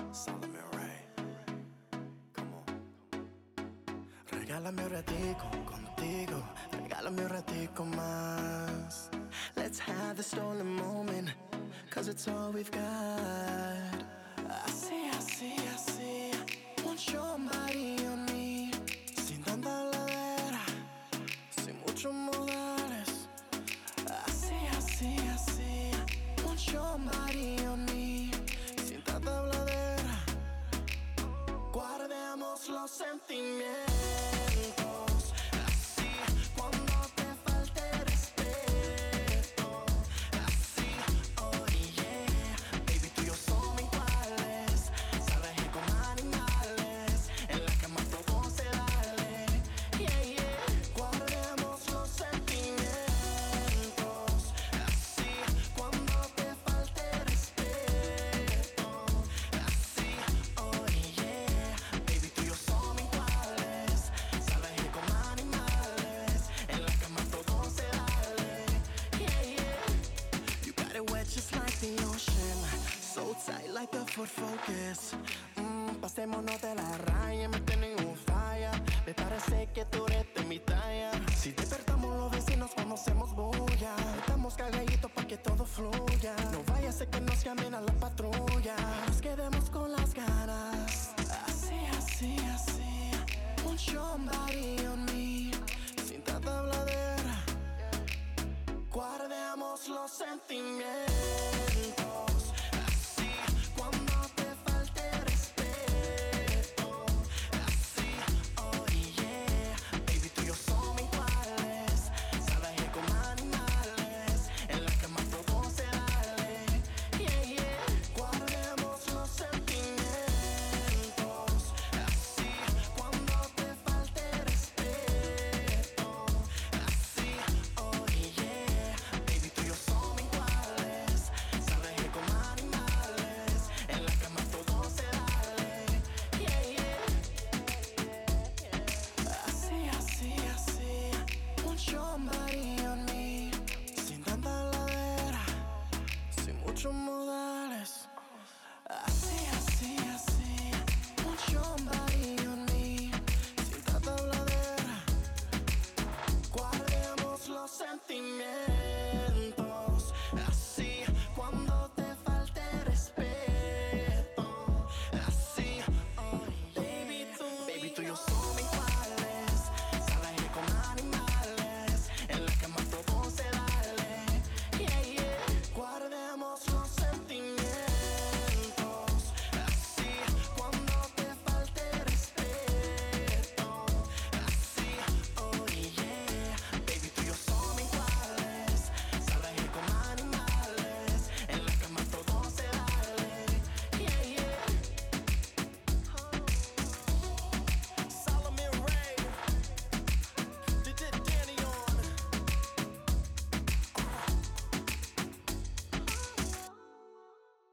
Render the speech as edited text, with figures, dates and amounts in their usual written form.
Solomon Ray, come on. Regálame un ratico contigo, regálame un ratico más. Let's have the stolen moment, cause it's all we've got. Así, así, así, want your body on me. Sin tanta habladera, sin muchos modales. Así, así, así, want your body on me. Sin tanta habladera, guardemos los sentimientos. Así, cuando te falte respeto. Así, oh yeah, baby, tú y yo somos iguales. Salvajes como animales, en la cama todo se vale. Yeah, yeah, guardemos los sentimientos. Así, cuando te falte respeto. Así, oh yeah, baby, tú y yo somos iguales. Salvajes como animales, en la cama todo se vale. Yeah, yeah, you got it wet just like the ocean, so tight like the Ford Focus. Pasémonos de la raya, me tienen un falla. Me parece que tú eres de mi talla. Si despertamos los vecinos cuando hacemos bulla, estamos cagaditos pa' que todo fluya. No vaya a ser que nos llamen a la patrulla, nos quedemos con las ganas. Así, así, así, want your body on me. Sin tanta habladera, guardemos los sentimientos. Así, cuando te falte respeto. Así, oh yeah, baby, tú y yo somos iguales. Salvajes como animales, en la cama todo se vale. Yeah, yeah, guardemos los sentimientos. Así, cuando te falte respeto. Así, oh yeah, baby, tú y yo somos iguales. Salvajes como animales, en la cama todo se vale. Yeah, yeah, así, así, así, want your body on me. Sin tanta habladera, sin mucho more.